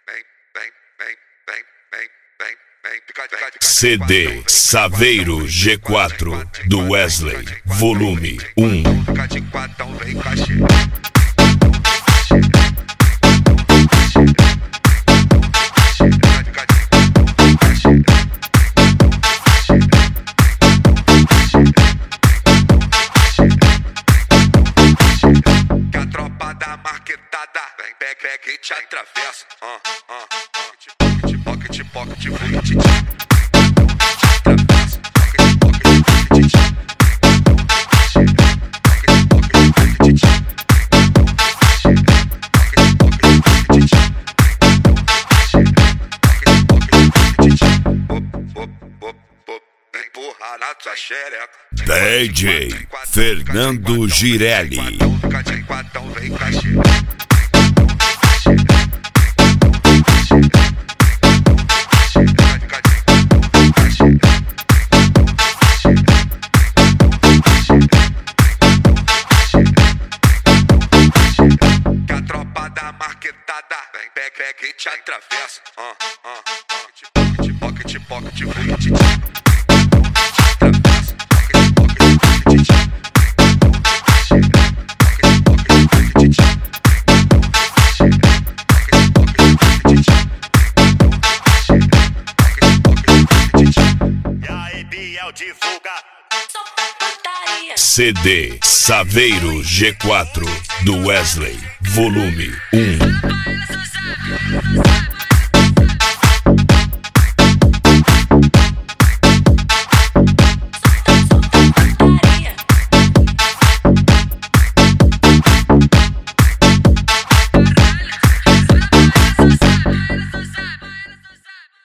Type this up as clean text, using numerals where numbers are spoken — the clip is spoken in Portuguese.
CD Saveiro G4 do Wesley, volume 1. Que a tropa da marquetada vem, pega e te atravessa. Pocket, pocket, empurra na tua xereca. DJ Fernando Girelli. Que a tropa da marquetada vem, pega e te atravessa. Pocket, CD Saveiro G4 do Wesley, volume 1.